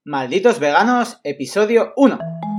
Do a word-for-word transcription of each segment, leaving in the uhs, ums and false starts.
Malditos Veganos, episodio uno.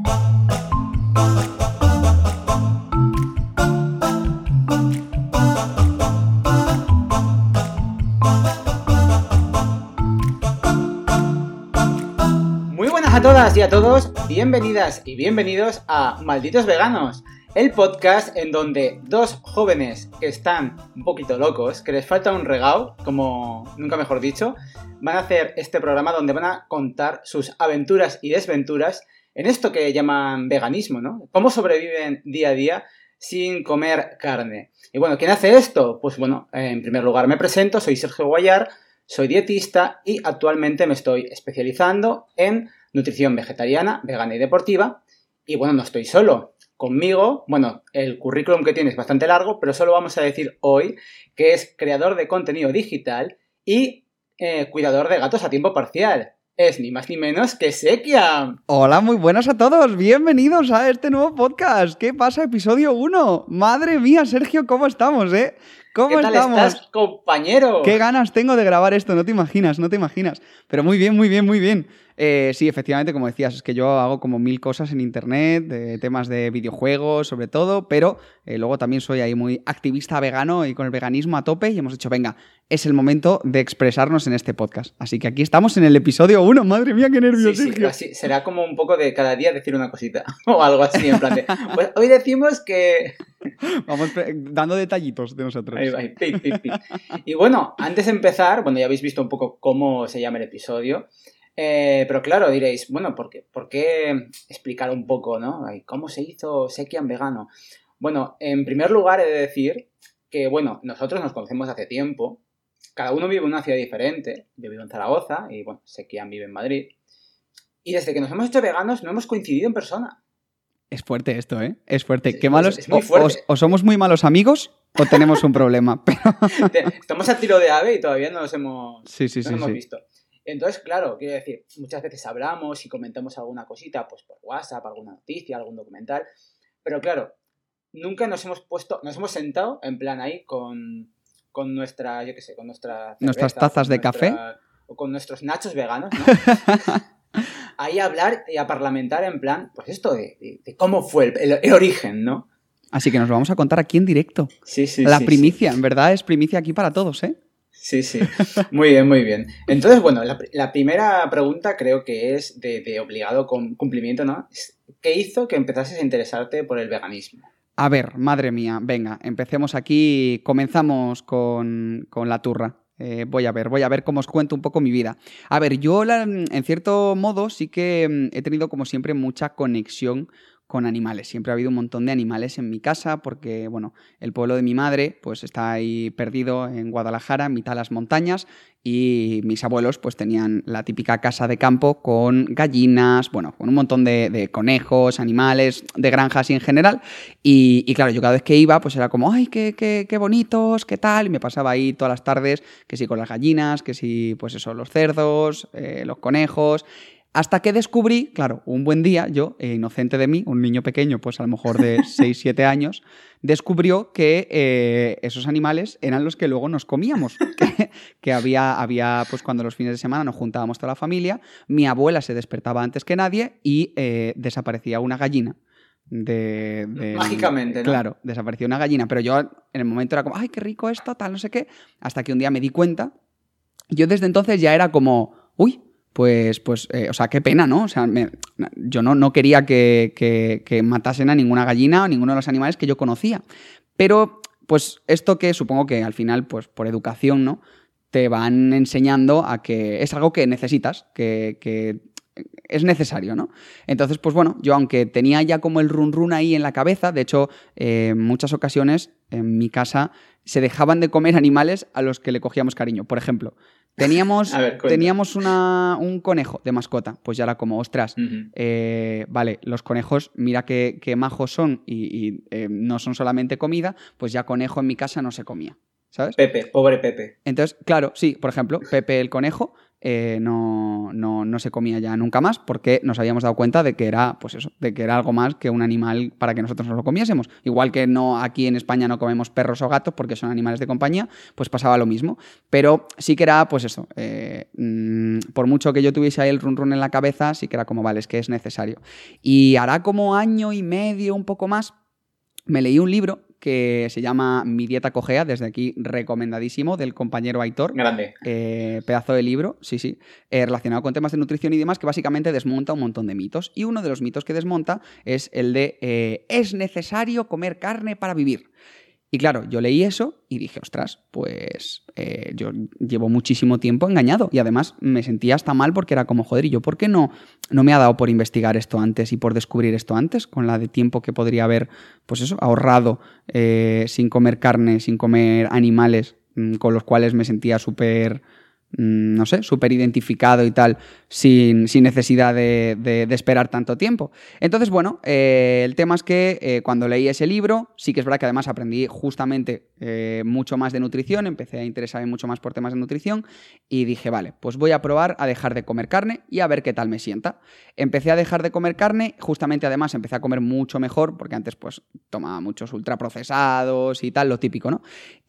Muy buenas a todas y a todos, bienvenidas y bienvenidos a Malditos Veganos, el podcast en donde dos jóvenes que están un poquito locos, que les falta un regao, como nunca mejor dicho, van a hacer este programa donde van a contar sus aventuras y desventuras en esto que llaman veganismo, ¿no? Cómo sobreviven día a día sin comer carne. Y bueno, ¿quién hace esto? Pues bueno, en primer lugar me presento, soy Sergio Guayar, soy dietista y actualmente me estoy especializando en nutrición vegetariana, vegana y deportiva. Y bueno, no estoy solo. Conmigo, bueno, el currículum que tiene es bastante largo, pero solo vamos a decir hoy que es creador de contenido digital y Eh, cuidador de gatos a tiempo parcial. Es ni más ni menos que Sekiam. Hola, muy buenas a todos. Bienvenidos a este nuevo podcast. ¿Qué pasa? Episodio uno. Madre mía, Sergio, ¿cómo estamos, eh? ¿Cómo ¿Qué tal estamos? estás, compañero? Qué ganas tengo de grabar esto, no te imaginas, no te imaginas. Pero muy bien, muy bien, muy bien. Eh, sí, efectivamente, como decías, es que yo hago como mil cosas en internet, de temas de videojuegos sobre todo, pero eh, luego también soy ahí muy activista vegano y con el veganismo a tope y hemos dicho, venga, es el momento de expresarnos en este podcast. Así que aquí estamos en el episodio uno, madre mía, qué nervios, sí, sí, Sergio. así, será como un poco de cada día decir una cosita o algo así, en plan de, pues hoy decimos que... Vamos dando detallitos de nosotros. Ahí va, ahí, pi, pi, pi. Y bueno, antes de empezar, bueno, ya habéis visto un poco cómo se llama el episodio, eh, pero claro, diréis, bueno, ¿por qué, ¿por qué explicar un poco, ¿no? ¿Cómo se hizo Sekiam vegano? Bueno, en primer lugar he de decir que, bueno, nosotros nos conocemos hace tiempo, cada uno vive en una ciudad diferente, yo vivo en Zaragoza y, bueno, Sekiam vive en Madrid, y desde que nos hemos hecho veganos no hemos coincidido en persona. Es fuerte esto, ¿eh? Es fuerte. Sí, Qué malos. es muy fuerte. O, o, o somos muy malos amigos o tenemos un problema. Pero... Estamos a tiro de ave y todavía no nos hemos, sí, sí, no sí, nos hemos sí. visto. Entonces, claro, quiero decir, muchas veces hablamos y comentamos alguna cosita, pues por WhatsApp, alguna noticia, algún documental, pero claro, nunca nos hemos puesto, nos hemos sentado en plan ahí con, con nuestra, yo qué sé, con nuestra cerveza, nuestras tazas de nuestra, café o con nuestros nachos veganos, ¿no? Ahí a hablar y a parlamentar en plan, pues esto de, de, de cómo fue el, el, el origen, ¿no? Así que nos lo vamos a contar aquí en directo. Sí, sí, La sí, primicia, sí. En verdad es primicia aquí para todos, ¿eh? Sí, sí. Muy bien, muy bien. Entonces, bueno, la, la primera pregunta creo que es de, de obligado cumplimiento, ¿no? ¿Qué hizo que empezases a interesarte por el veganismo? A ver, madre mía, venga, empecemos aquí, comenzamos con, con la turra. Eh, voy a ver, voy a ver cómo os cuento un poco mi vida. A ver, yo la, en cierto modo sí que he tenido como siempre mucha conexión con animales. Siempre ha habido un montón de animales en mi casa porque, bueno, el pueblo de mi madre pues está ahí perdido en Guadalajara, en mitad de las montañas, y mis abuelos pues tenían la típica casa de campo con gallinas, bueno, con un montón de, de conejos, animales, de granjas y en general. Y, y claro, yo cada vez que iba pues era como, ¡ay, qué, qué, qué bonitos, qué tal! Y me pasaba ahí todas las tardes, que sí con las gallinas, que sí, pues eso, los cerdos, eh, los conejos... Hasta que descubrí, claro, un buen día, yo, eh, inocente de mí, un niño pequeño, pues a lo mejor de seis siete años, descubrió que eh, esos animales eran los que luego nos comíamos. Que, que había, había, pues cuando los fines de semana nos juntábamos toda la familia, mi abuela se despertaba antes que nadie y eh, desaparecía una gallina. De, de, Mágicamente, ¿no? Claro, desaparecía una gallina, pero yo en el momento era como, ¡ay, qué rico esto, tal, no sé qué! Hasta que un día me di cuenta, yo desde entonces ya era como, ¡uy! Pues, pues eh, o sea, qué pena, ¿no? O sea, me, yo no, no quería que, que, que matasen a ninguna gallina o ninguno de los animales que yo conocía. Pero, pues, esto que supongo que al final, pues, por educación, ¿no? Te van enseñando a que es algo que necesitas, que, que es necesario, ¿no? Entonces, pues bueno, yo aunque tenía ya como el run run ahí en la cabeza, de hecho, eh, en muchas ocasiones en mi casa se dejaban de comer animales a los que le cogíamos cariño. Por ejemplo, teníamos, ver, teníamos una, un conejo de mascota, pues ya era como, ostras, uh-huh. eh, vale, los conejos, mira qué, qué majos son y, y eh, no son solamente comida, pues ya conejo en mi casa no se comía. ¿sabes? Pepe, pobre Pepe. Entonces, claro, sí, por ejemplo, Pepe el conejo eh, no, no, no se comía ya nunca más porque nos habíamos dado cuenta de que era, pues eso, de que era algo más que un animal para que nosotros nos lo comiésemos. Igual que no aquí en España no comemos perros o gatos porque son animales de compañía, pues pasaba lo mismo. Pero sí que era, pues eso, eh, mmm, por mucho que yo tuviese ahí el run run en la cabeza, sí que era como, vale, es que es necesario. Y hará como año y medio, un poco más, me leí un libro que se llama Mi dieta cojea, desde aquí recomendadísimo, del compañero Aitor. Grande. Eh, pedazo de libro, sí, sí, eh, relacionado con temas de nutrición y demás, que básicamente desmonta un montón de mitos. Y uno de los mitos que desmonta es el de eh, ¿es necesario comer carne para vivir? Y claro, yo leí eso y dije, ostras, pues eh, yo llevo muchísimo tiempo engañado y además me sentía hasta mal porque era como, joder, ¿y yo por qué no, no me ha dado por investigar esto antes y por descubrir esto antes? Con la de tiempo que podría haber, pues eso, ahorrado eh, sin comer carne, sin comer animales mmm, con los cuales me sentía súper, mmm, no sé, súper identificado y tal, sin, sin necesidad de, de, de esperar tanto tiempo. Entonces, bueno, eh, el tema es que eh, cuando leí ese libro, sí que es verdad que además aprendí justamente eh, mucho más de nutrición, empecé a interesarme mucho más por temas de nutrición y dije, vale, pues voy a probar a dejar de comer carne y a ver qué tal me sienta. Empecé a dejar de comer carne, justamente además empecé a comer mucho mejor, porque antes pues tomaba muchos ultraprocesados y tal, lo típico, ¿no?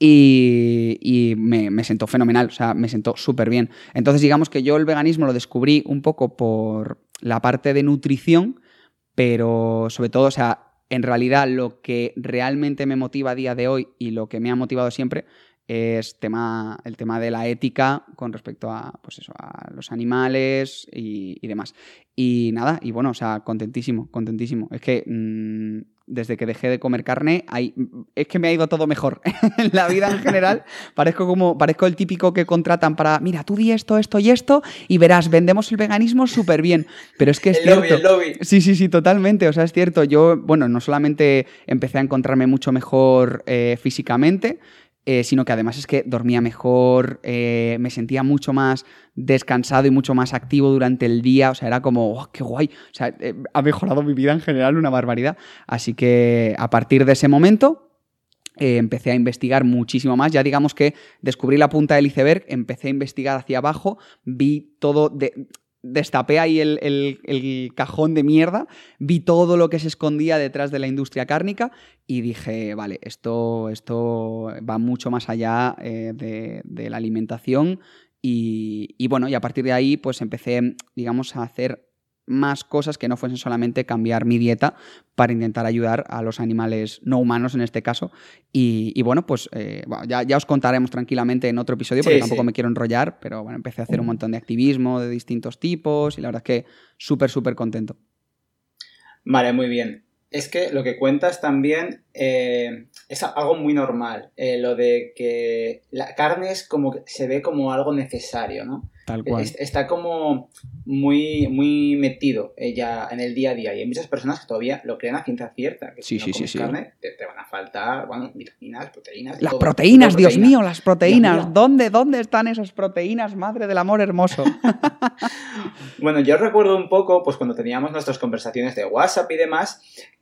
Y, y me, me sentó fenomenal, o sea, me sentó súper bien. Entonces digamos que yo el veganismo lo descubrí un poco por la parte de nutrición, pero sobre todo, o sea, en realidad lo que realmente me motiva a día de hoy y lo que me ha motivado siempre es tema, el tema de la ética con respecto a, pues eso, a los animales y, y demás. Y nada, y bueno, o sea, contentísimo, contentísimo. Es que mmm, desde que dejé de comer carne, hay, es que me ha ido todo mejor. En la vida en general, parezco como, parezco el típico que contratan para, mira, tú di esto, esto y esto, y verás, vendemos el veganismo súper bien. Pero es que es el cierto. lobby, el lobby. Sí, sí, sí, totalmente. O sea, es cierto. Yo, bueno, no solamente empecé a encontrarme mucho mejor eh, físicamente, Eh, sino que además es que dormía mejor, eh, me sentía mucho más descansado y mucho más activo durante el día, o sea, era como, oh, qué guay, o sea, eh, ha mejorado mi vida en general una barbaridad, así que a partir de ese momento eh, empecé a investigar muchísimo más, ya digamos que descubrí la punta del iceberg, empecé a investigar hacia abajo, vi todo de... Destapé ahí el, el, el cajón de mierda, vi todo lo que se escondía detrás de la industria cárnica y dije, vale, esto, esto va mucho más allá eh, de, de la alimentación y, y bueno, y a partir de ahí pues empecé, digamos, a hacer más cosas que no fuesen solamente cambiar mi dieta para intentar ayudar a los animales no humanos en este caso. Y, y bueno, pues eh, bueno, ya, ya os contaremos tranquilamente en otro episodio porque sí, tampoco sí. me quiero enrollar, pero bueno, empecé a hacer un montón de activismo de distintos tipos y la verdad es que súper, súper contento. Vale, muy bien. Es que lo que cuentas también eh, es algo muy normal, eh, lo de que la carne es como que se ve como algo necesario, ¿no? Tal cual. Está como muy, muy metido ella en el día a día y hay muchas personas que todavía lo creen a ciencia cierta, que sí, si no sí, comes sí, carne sí. te, te van a faltar, bueno, vitaminas, proteínas... Las todo, proteínas, todo Dios proteína. mío, las proteínas. Dios mío. ¿Dónde, ¿Dónde están esas proteínas, madre del amor hermoso? Bueno, yo recuerdo un poco, pues cuando teníamos nuestras conversaciones de WhatsApp y demás,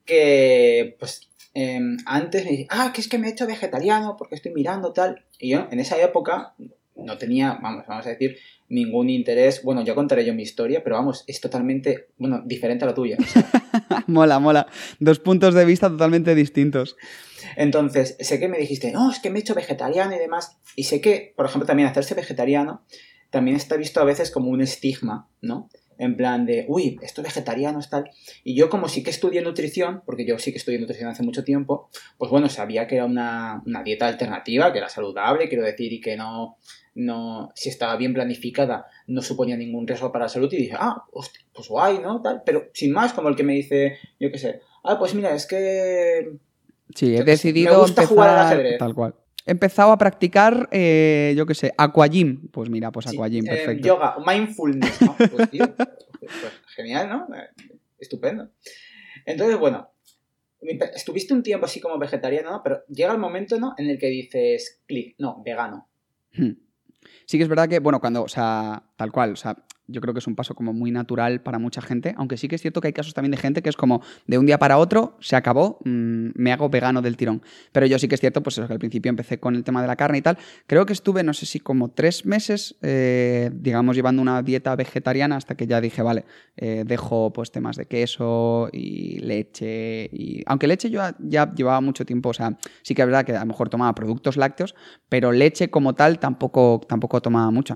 que pues eh, antes me decían, ah, que es que me he hecho vegetariano porque estoy mirando tal. Y yo en esa época no tenía, vamos, vamos a decir, ningún interés. Bueno, yo contaré yo mi historia, pero vamos, es totalmente, bueno, diferente a la tuya. O sea. Mola, mola. Dos puntos de vista totalmente distintos. Entonces, sé que me dijiste, no, es que me he hecho vegetariano y demás. Y sé que, por ejemplo, también hacerse vegetariano también está visto a veces como un estigma, ¿no? En plan de, uy, esto vegetariano es tal. Y yo como sí que estudié nutrición, porque yo sí que estudié nutrición hace mucho tiempo, pues bueno, sabía que era una, una dieta alternativa, que era saludable, quiero decir, y que no, no, si estaba bien planificada, no suponía ningún riesgo para la salud. Y dije, ah, hostia, pues guay, ¿no? Tal. Pero sin más, como el que me dice, yo qué sé, ah, pues mira, es que... Sí, he decidido me gusta empezar jugar al ajedrez. Tal cual. He empezado a practicar, eh, yo qué sé, aquagym. Pues mira, pues aquagym, sí, perfecto. Eh, yoga, mindfulness, ¿no? Pues tío, pues, pues genial, ¿no? Estupendo. Entonces, bueno, estuviste un tiempo así como vegetariano, ¿no? Pero llega el momento, ¿no? En el que dices, clic, no, vegano. Hmm. Sí que es verdad que, bueno, cuando, o sea, tal cual, o sea, yo creo que es un paso como muy natural para mucha gente, aunque sí que es cierto que hay casos también de gente que es como de un día para otro, se acabó, mmm, me hago vegano del tirón. Pero yo sí que es cierto, pues eso, que al principio empecé con el tema de la carne y tal. Creo que estuve, no sé si como tres meses, eh, digamos, llevando una dieta vegetariana hasta que ya dije, vale, eh, dejo pues temas de queso y leche. Y... Aunque leche yo ya llevaba mucho tiempo, o sea, sí que es verdad que a lo mejor tomaba productos lácteos, pero leche como tal tampoco, tampoco tomaba mucha.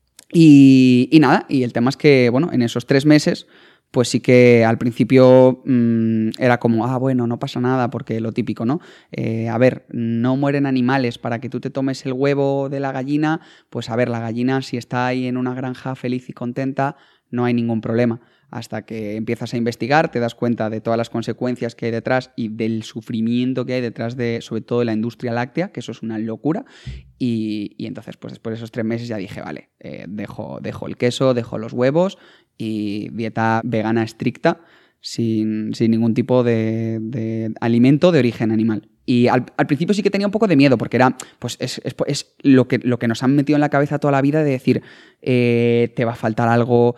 Y, y nada, y el tema es que, bueno, en esos tres meses, pues sí que al principio mmm, era como, ah, bueno, no pasa nada, porque lo típico, ¿no? Eh, a ver, no mueren animales para que tú te tomes el huevo de la gallina, pues a ver, la gallina si está ahí en una granja feliz y contenta, no hay ningún problema. Hasta que empiezas a investigar, te das cuenta de todas las consecuencias que hay detrás y del sufrimiento que hay detrás de, sobre todo, de la industria láctea, que eso es una locura. Y, y entonces, pues después de esos tres meses ya dije, vale, eh, dejo, dejo el queso, dejo los huevos y dieta vegana estricta, sin, sin ningún tipo de, de alimento de origen animal. Y al, al principio sí que tenía un poco de miedo, porque era, pues es, es, es lo, que, lo que nos han metido en la cabeza toda la vida de decir, eh, te va a faltar algo.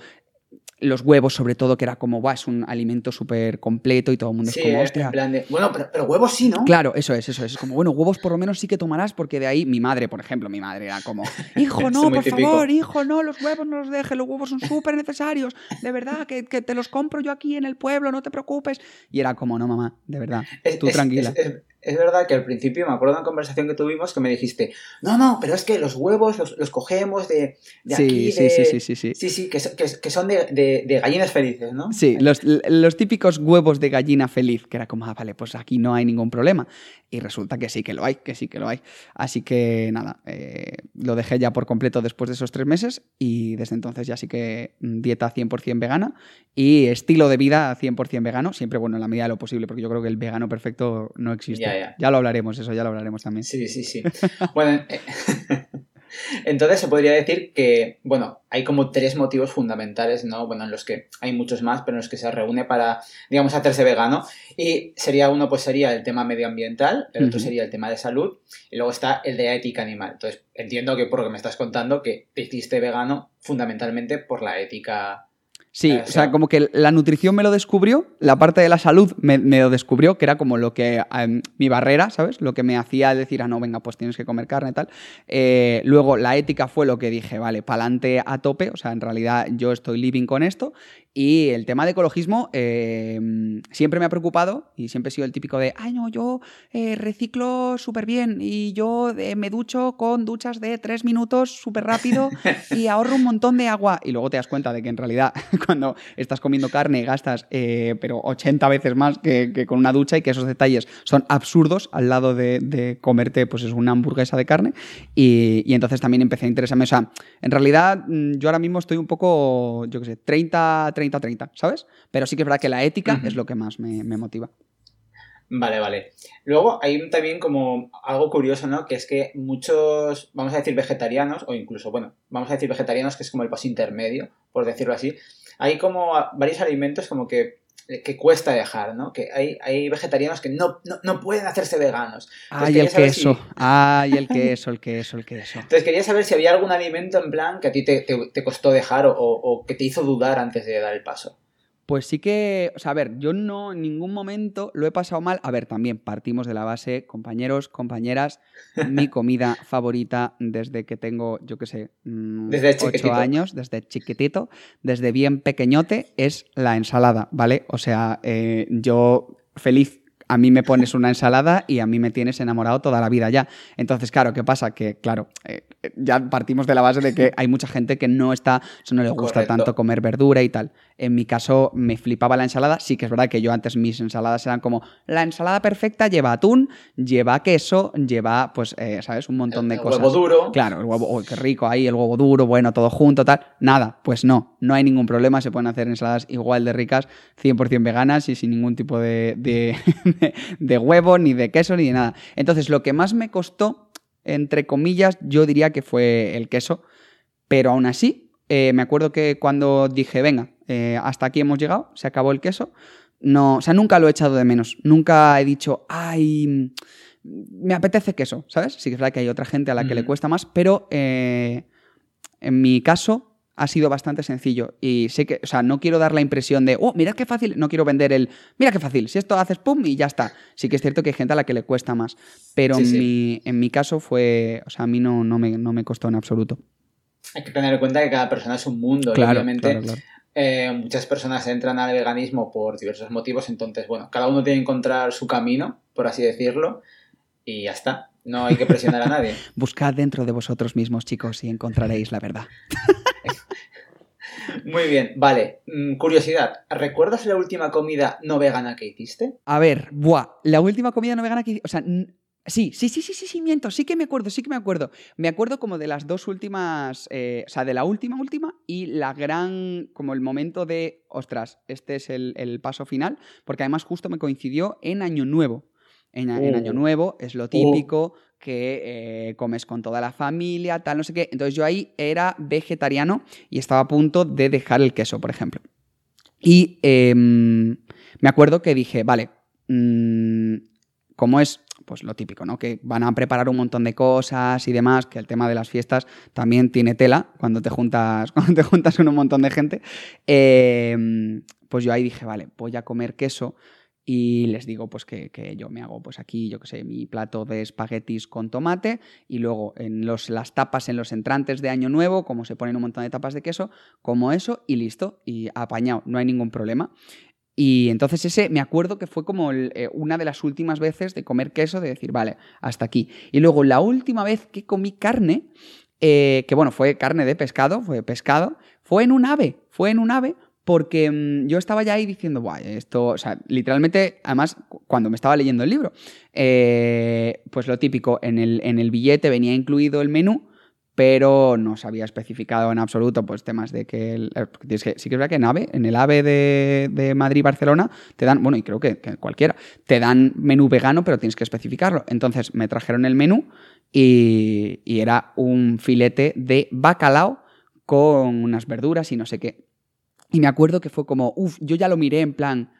Los huevos, sobre todo, que era como, buah, es un alimento súper completo y todo el mundo sí, es como, hostia. En plan de, bueno, pero, pero huevos sí, ¿no? Claro, eso es, eso es. Es como, bueno, huevos por lo menos sí que tomarás, porque de ahí mi madre, por ejemplo, mi madre era como, hijo, no, por típico. favor, hijo, no, los huevos no los dejes, los huevos son súper necesarios, de verdad, que, que te los compro yo aquí en el pueblo, no te preocupes. Y era como, no, mamá, de verdad, tú es, tranquila. Es, es, es verdad que al principio me acuerdo de una conversación que tuvimos que me dijiste, no, no, pero es que los huevos los, los cogemos de, de sí, aquí, sí, de... Sí, sí, sí, sí. Sí, sí, que, que, que son de, de, de gallinas felices, ¿no? Sí, los, los típicos huevos de gallina feliz, que era como, ah, vale, pues aquí no hay ningún problema. Y resulta que sí que lo hay, que sí que lo hay. Así que nada, eh, lo dejé ya por completo después de esos tres meses y desde entonces ya sí que dieta cien por ciento vegana y estilo de vida cien por ciento vegano, siempre bueno en la medida de lo posible, porque yo creo que el vegano perfecto no existe. Ya, ya. Ya lo hablaremos, eso ya lo hablaremos también. Sí, sí, sí. Bueno, eh, entonces se podría decir que, bueno, hay como tres motivos fundamentales, ¿no? Bueno, en los que hay muchos más, pero en los que se reúne para, digamos, hacerse vegano. Y sería uno, pues sería el tema medioambiental, el otro uh-huh. sería el tema de salud, y luego está el de ética animal. Entonces, entiendo que por lo que me estás contando, que te hiciste vegano fundamentalmente por la ética. Sí, o sea, como que la nutrición me lo descubrió, la parte de la salud me, me lo descubrió, que era como lo que, um, mi barrera, ¿sabes? Lo que me hacía decir, ah, no, venga, pues tienes que comer carne y tal. Eh, luego, la ética fue lo que dije, vale, pa'lante a tope, o sea, en realidad yo estoy living con esto. Y el tema de ecologismo eh, siempre me ha preocupado y siempre he sido el típico de, ay, no, yo eh, reciclo súper bien y yo eh, me ducho con duchas de tres minutos súper rápido y ahorro un montón de agua. Y luego te das cuenta de que en realidad cuando estás comiendo carne gastas eh, pero ochenta veces más que, que con una ducha y que esos detalles son absurdos al lado de, de comerte pues es una hamburguesa de carne y, y entonces también empecé a interesarme. O sea, en realidad yo ahora mismo estoy un poco, yo qué sé, treinta treinta treinta, ¿sabes? Pero sí que es verdad que la ética uh-huh. es lo que más me, me motiva. Vale, vale. Luego hay también como algo curioso, ¿no? Que es que muchos, vamos a decir vegetarianos, o incluso, bueno, vamos a decir vegetarianos, que es como el paso intermedio, por decirlo así. Hay como varios alimentos como que, que cuesta dejar, ¿no? Que hay, hay vegetarianos que no, no, no pueden hacerse veganos. Entonces, ay, el queso. Si... Ay, el queso, el queso, el queso. Entonces quería saber si había algún alimento en plan que a ti te, te, te costó dejar o, o que te hizo dudar antes de dar el paso. Pues sí que, o sea, a ver, yo no en ningún momento lo he pasado mal. A ver, también partimos de la base, compañeros, compañeras, mi comida favorita desde que tengo, yo qué sé, desde ocho años, desde chiquitito, desde bien pequeñote, es la ensalada, ¿vale? O sea, eh, yo feliz. A mí me pones una ensalada y a mí me tienes enamorado toda la vida ya. Entonces, claro, ¿qué pasa? Que, claro, eh, ya partimos de la base de que hay mucha gente que no está, o sea, no le gusta Correcto. tanto comer verdura y tal. En mi caso, me flipaba la ensalada. Sí que es verdad que yo antes mis ensaladas eran como, la ensalada perfecta lleva atún, lleva queso, lleva, pues, eh, ¿sabes? Un montón el, de el cosas. Huevo duro. Claro, el huevo, oh, qué rico ahí, el huevo duro, bueno, todo junto, tal. Nada, pues no, no hay ningún problema. Se pueden hacer ensaladas igual de ricas, cien por ciento veganas y sin ningún tipo de... de de huevo, ni de queso, ni de nada. Entonces, lo que más me costó, entre comillas, yo diría que fue el queso, pero aún así, eh, me acuerdo que cuando dije, venga, eh, hasta aquí hemos llegado, se acabó el queso, no, o sea, nunca lo he echado de menos, nunca he dicho, ay, me apetece queso, ¿sabes? Sí que es verdad que hay otra gente a la que mm. le cuesta más, pero eh, en mi caso, ha sido bastante sencillo. Y sé que, o sea, no quiero dar la impresión de, oh, mirad qué fácil, no quiero vender el, mira qué fácil, si esto haces pum y ya está. Sí que es cierto que hay gente a la que le cuesta más, pero Sí, en, sí. mi, en mi caso fue, o sea, a mí no, no, me, no me costó en absoluto. Hay que tener en cuenta que cada persona es un mundo y Claro, obviamente claro, claro. eh, muchas personas entran al veganismo por diversos motivos, entonces, bueno, cada uno tiene que encontrar su camino, por así decirlo, y ya está. No hay que presionar a nadie. Buscad dentro de vosotros mismos, chicos, y encontraréis la verdad. Muy bien, vale. Mm, curiosidad, ¿recuerdas la última comida no vegana que hiciste? A ver, buah, la última comida no vegana que hice, o sea, n- sí, sí, sí, sí, sí, sí, miento, sí que me acuerdo, sí que me acuerdo. Me acuerdo como de las dos últimas, eh, o sea, de la última, última y la gran, como el momento de, ostras, este es el, el paso final, porque además justo me coincidió en Año Nuevo. En, a- en Año Uh, Nuevo es lo uh. típico que eh, comes con toda la familia, tal, no sé qué. Entonces yo ahí era vegetariano y estaba a punto de dejar el queso, por ejemplo. Y eh, me acuerdo que dije, vale, mmm, como es pues lo típico, ¿no? Que van a preparar un montón de cosas y demás, que el tema de las fiestas también tiene tela cuando te juntas, cuando te juntas con un montón de gente. Eh, pues yo ahí dije, vale, voy a comer queso. Y les digo pues que, que yo me hago pues aquí, yo qué sé, mi plato de espaguetis con tomate y luego en los, las tapas, en los entrantes de Año Nuevo, como se ponen un montón de tapas de queso, como eso y listo, y apañado, no hay ningún problema. Y entonces ese me acuerdo que fue como el, eh, una de las últimas veces de comer queso, de decir, vale, hasta aquí. Y luego la última vez que comí carne, eh, que bueno, fue carne de pescado, fue pescado, fue en un ave, fue en un ave porque mmm, yo estaba ya ahí diciendo, guay, esto, o sea, literalmente, además, cuando me estaba leyendo el libro, eh, pues lo típico, en el, en el billete venía incluido el menú, pero no se había especificado en absoluto pues temas de que, el, es que sí que es verdad que en AVE, en el AVE de, de Madrid-Barcelona te dan, bueno, y creo que, que cualquiera, te dan menú vegano, pero tienes que especificarlo. Entonces me trajeron el menú y, y era un filete de bacalao con unas verduras y no sé qué. Y me acuerdo que fue como, uff, yo ya lo miré en plan,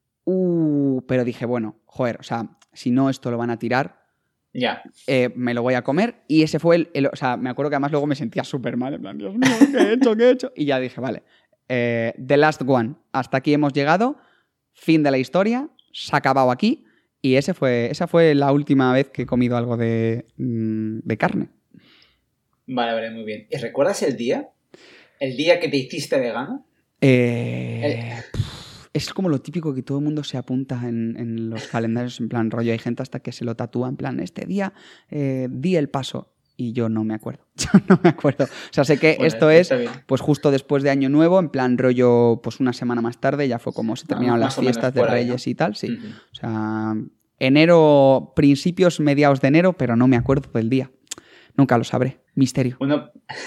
uh, pero dije, bueno, joder, o sea, si no esto lo van a tirar, Ya. eh, me lo voy a comer. Y ese fue el, el, o sea, me acuerdo que además luego me sentía súper mal, en plan, Dios mío, ¿qué he hecho? ¿Qué he hecho? Y ya dije, vale, eh, The Last One, hasta aquí hemos llegado, fin de la historia, se ha acabado aquí. Y ese fue, esa fue la última vez que he comido algo de, mm, de carne. Vale, vale, muy bien. ¿Y recuerdas el día? ¿El día que te hiciste vegano? Eh, Eh, pff, es como lo típico que todo el mundo se apunta en, en los calendarios, en plan rollo. Hay gente hasta que se lo tatúa, en plan, este día eh, di el paso. Y yo no me acuerdo. Yo no me acuerdo. O sea, sé que bueno, esto es está bien. pues justo después de Año Nuevo, en plan rollo, pues una semana más tarde, ya fue como se Ah, terminaron las más o menos fiestas de por ahí, ¿no? Reyes y tal, sí. Uh-huh. O sea, enero, principios, mediados de enero, pero no me acuerdo del día. Nunca lo sabré. Misterio. Uno...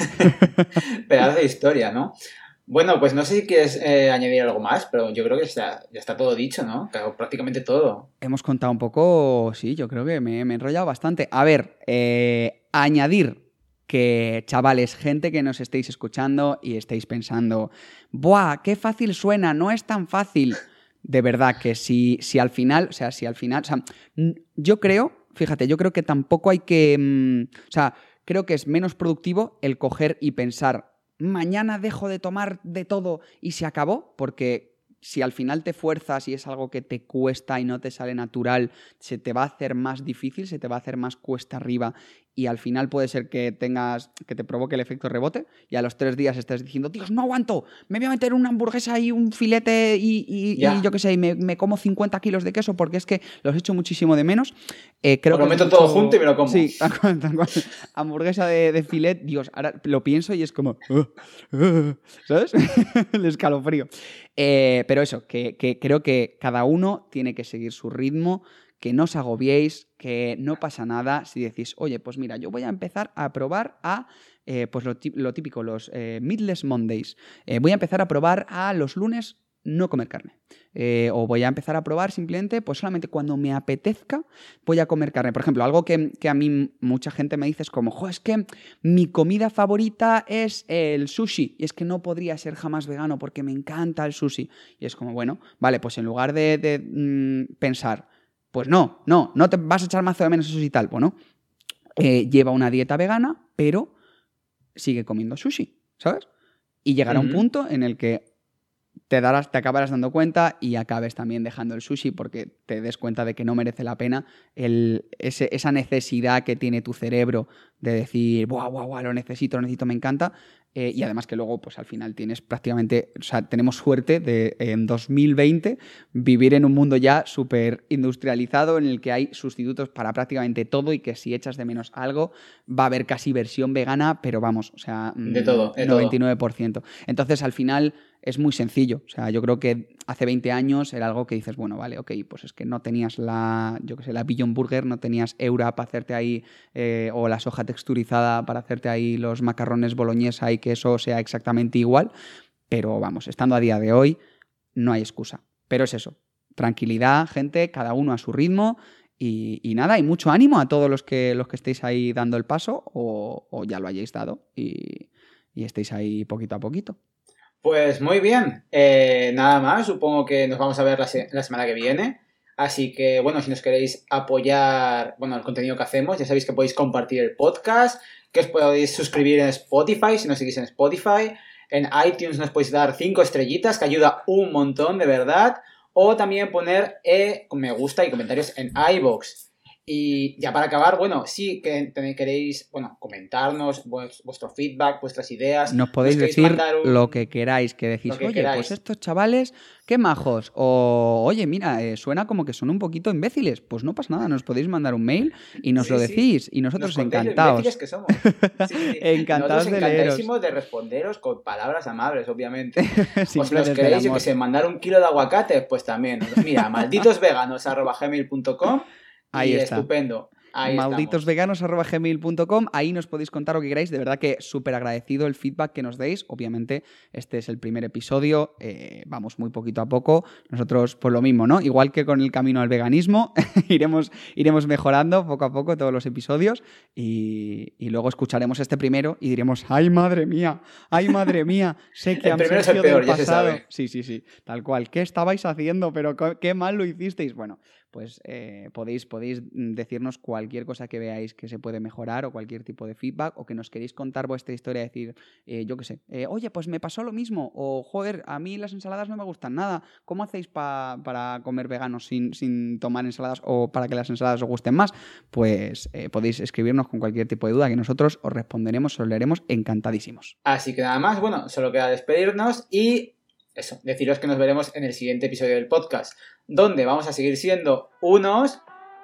Pedazo de historia, ¿no? Bueno, pues no sé si quieres eh, añadir algo más, pero yo creo que está, ya está todo dicho, ¿no? Claro, prácticamente todo. Hemos contado un poco, sí, yo creo que me, me he enrollado bastante. A ver, eh, añadir que, chavales, gente que nos estéis escuchando y estéis pensando, ¡buah, qué fácil suena! No es tan fácil. De verdad que si, si al final, o sea, si al final, o sea, yo creo, fíjate, yo creo que tampoco hay que, mmm, o sea, creo que es menos productivo el coger y pensar, mañana dejo de tomar de todo y se acabó, porque si al final te fuerzas y es algo que te cuesta y no te sale natural, se te va a hacer más difícil, se te va a hacer más cuesta arriba y al final puede ser que tengas, que te provoque el efecto rebote y a los tres días estés diciendo, Dios, no aguanto, me voy a meter una hamburguesa y un filete y, y, y yo qué sé, y me, me como cincuenta kilos de queso porque es que los echo muchísimo de menos. Eh, creo Os lo que meto mucho... todo junto y me lo como. Sí, tal cual, tal cual. Hamburguesa de, de filet, Dios, ahora lo pienso y es como, uh, uh, ¿sabes? El escalofrío. Eh, pero eso, que, que creo que cada uno tiene que seguir su ritmo, que no os agobiéis, que no pasa nada si decís, oye, pues mira, yo voy a empezar a probar a, eh, pues lo, lo típico, los eh, Meatless Mondays. Eh, voy a empezar a probar a los lunes no comer carne. Eh, o voy a empezar a probar simplemente, pues solamente cuando me apetezca voy a comer carne. Por ejemplo, algo que, que a mí mucha gente me dice es como, jo, es que mi comida favorita es el sushi. Y es que no podría ser jamás vegano porque me encanta el sushi. Y es como, bueno, vale, pues en lugar de, de mmm, pensar, pues no, no, no te vas a echar mazo de menos eso y tal. Bueno, eh, lleva una dieta vegana, pero sigue comiendo sushi, ¿sabes? Y llegará Uh-huh. un punto en el que te, darás, te acabarás dando cuenta y acabes también dejando el sushi porque te des cuenta de que no merece la pena el, ese, esa necesidad que tiene tu cerebro de decir, guau, guau, guau, lo necesito, lo necesito, me encanta. Eh, y además que luego, pues al final tienes prácticamente, o sea, tenemos suerte de en dos mil veinte vivir en un mundo ya súper industrializado en el que hay sustitutos para prácticamente todo y que si echas de menos algo va a haber casi versión vegana, pero vamos, o sea, De todo, de noventa y nueve por ciento. todo. Entonces, al final es muy sencillo. O sea, yo creo que hace veinte años era algo que dices, bueno, vale, ok, pues es que no tenías la, yo qué sé, la Beyond Burger, no tenías Eura para hacerte ahí, eh, o la soja texturizada para hacerte ahí los macarrones boloñesa y que eso sea exactamente igual. Pero vamos, estando a día de hoy, no hay excusa. Pero es eso, tranquilidad, gente, cada uno a su ritmo. Y, y nada, y mucho ánimo a todos los que, los que estéis ahí dando el paso o, o ya lo hayáis dado y, y estéis ahí poquito a poquito. Pues muy bien, eh, nada más, supongo que nos vamos a ver la, se- la semana que viene, así que bueno, si nos queréis apoyar, bueno, el contenido que hacemos, ya sabéis que podéis compartir el podcast, que os podéis suscribir en Spotify, si nos seguís en Spotify, en iTunes nos podéis dar cinco estrellitas, que ayuda un montón, de verdad, o también poner eh, me gusta y comentarios en iVoox. Y ya para acabar, bueno, sí que ten- queréis, bueno, comentarnos vues- vuestro feedback, vuestras ideas. Nos podéis queréis decir mandar un- lo que queráis, que decís, lo que oye, queráis. pues estos chavales, qué majos. O, oye, mira, eh, suena como que son un poquito imbéciles. Pues no pasa nada, nos podéis mandar un mail y nos Sí, lo sí. decís. Y nosotros Nos contáis lo encantados. imbéciles que somos. Sí, sí. Encantados Nosotros de leeros. encantadísimos de responderos con palabras amables, obviamente. O si Simple nos desde el queréis, yo amor. que sé, mandar un kilo de aguacate, pues también. Mira, malditosveganos arroba gmail punto com Ahí y está. estupendo. Ahí malditosveganos arroba gmail punto com. Ahí nos podéis contar lo que queráis. De verdad que súper agradecido el feedback que nos deis. Obviamente, este es el primer episodio. Eh, vamos muy poquito a poco. Nosotros, pues lo mismo, ¿no? Igual que con el camino al veganismo, iremos, iremos mejorando poco a poco todos los episodios. Y, y luego escucharemos este primero y diremos, ¡ay, madre mía! ¡Ay, madre mía! Sé que El han primero es el peor, ya se sabe. Sí, sí, sí. Tal cual. ¿Qué estabais haciendo? Pero co- qué mal lo hicisteis. Bueno, pues eh, podéis, podéis mm, decirnos cualquier cosa que veáis que se puede mejorar o cualquier tipo de feedback o que nos queréis contar vuestra historia, decir, eh, yo qué sé, eh, oye, pues me pasó lo mismo o, joder, a mí las ensaladas no me gustan nada. ¿Cómo hacéis pa- para comer veganos sin, sin tomar ensaladas o para que las ensaladas os gusten más? Pues eh, podéis escribirnos con cualquier tipo de duda que nosotros os responderemos, os leeremos encantadísimos. Así que nada más, bueno, solo queda despedirnos y eso, deciros que nos veremos en el siguiente episodio del podcast, donde vamos a seguir siendo unos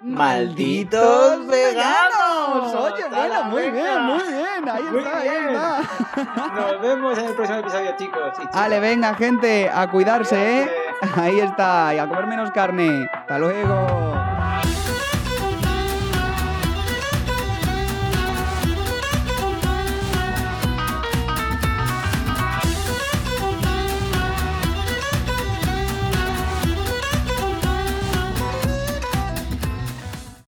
malditos veganos. Oye, ¡Hasta bueno, la muy bien, venga! muy bien. Ahí Muy está, ahí bien. está. Nos vemos en el próximo episodio, chicos. y chicas. Vale, venga, gente, a cuidarse, ¿eh? Cuídate. Ahí está, y a comer menos carne. Hasta luego.